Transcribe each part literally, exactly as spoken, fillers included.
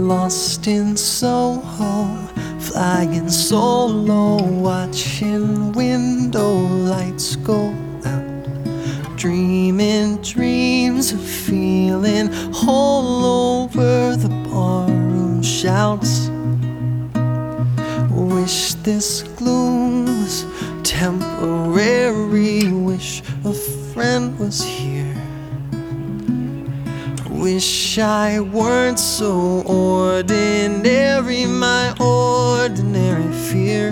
lost in Soho, flying solo, watching window lights go out, dreaming dreams of feeling whole over the barroom shouts. Wish this gloom was temporary, wish a friend was here. Wish I weren't so ordinary, my ordinary fear.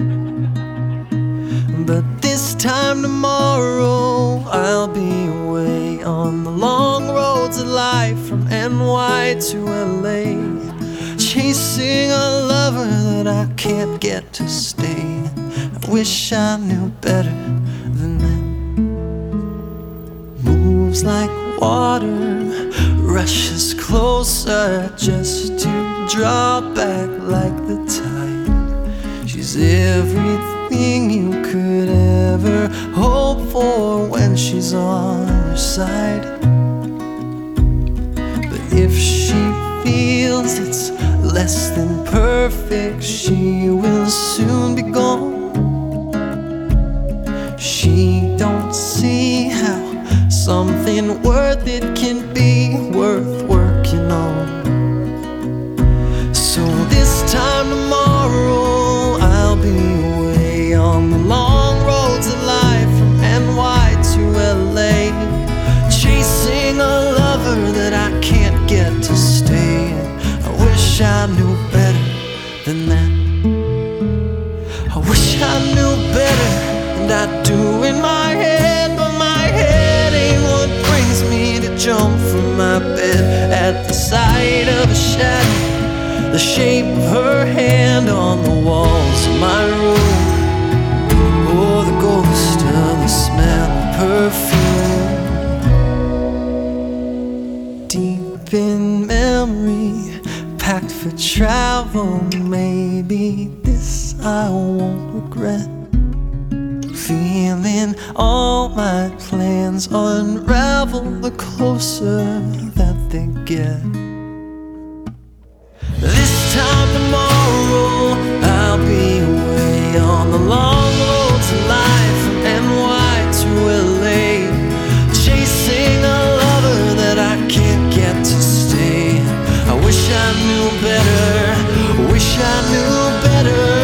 But this time tomorrow I'll be away on the long roads of life, from N Y to L A, chasing a lover that I can't get to stay. I wish I knew better than that. Moves like water, rushes closer just to draw back like the tide. She's everything you could ever hope for when she's on your side. But if she feels it's less than perfect, she will soon be gone. She don't see how something worth it can be worth working on. So this time tomorrow I'll be away on the long roads of life, from N Y to L A, chasing a lover that I can't get to stay. I wish I knew better than that. I wish I knew better, and I do in my head, but my head ain't what brings me to jump from my bed at the sight of a shadow, the shape of her hand on the walls of my room, or the ghost of the smell of perfume. Deep in memory, packed for travel, maybe this I won't regret. Feeling all my plans unravel the closer that they get. This time tomorrow I'll be away on the long roads of life, from N Y to L A, chasing a lover that I can't get to stay. I wish I knew better, wish I knew better.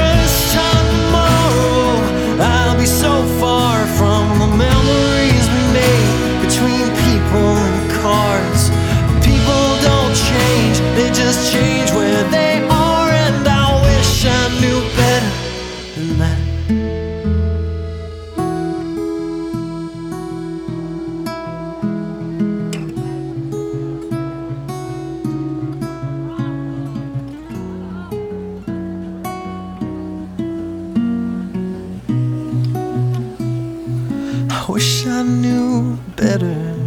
So far from the memories we made between people and cars. People don't change, they just change where they are, and I wish I knew better than that. I wish I knew better